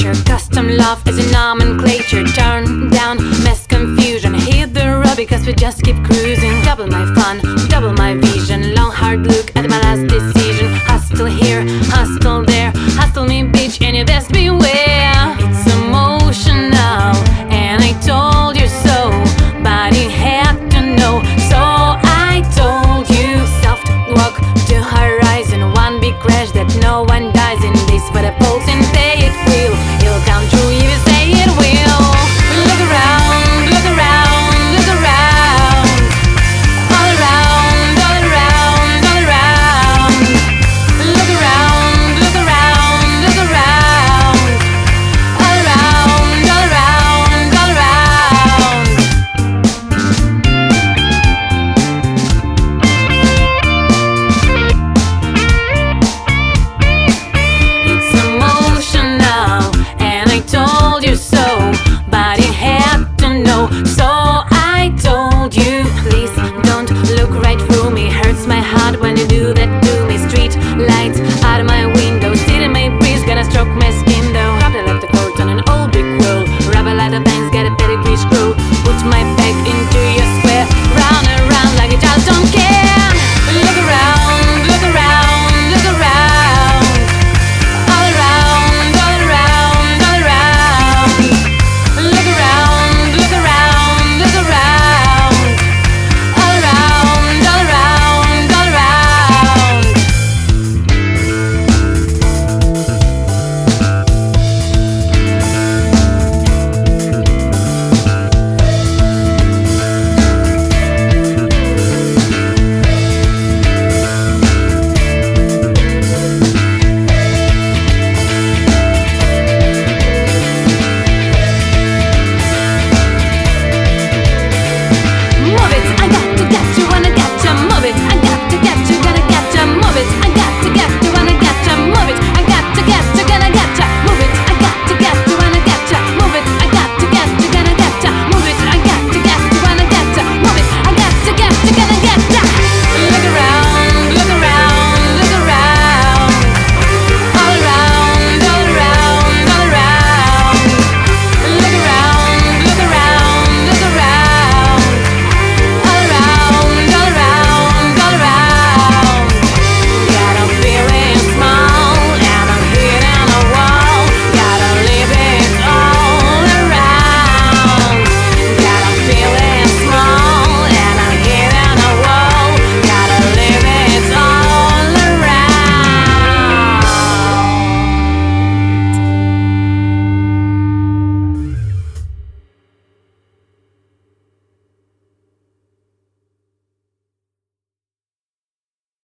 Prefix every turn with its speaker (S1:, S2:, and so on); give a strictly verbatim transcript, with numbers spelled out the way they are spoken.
S1: nature. Custom love is a nomenclature. Turn down mass confusion. Hit the road because we just keep cruising. Double my fun, double my vision. Long hard look at my last decision. Hostile here, hostile there. Hostile me bitch and you best beware. It's emotional and I told you so, but you had to know. So I told you, soft walk to horizon. One big crash that no one dies in this for the pulsing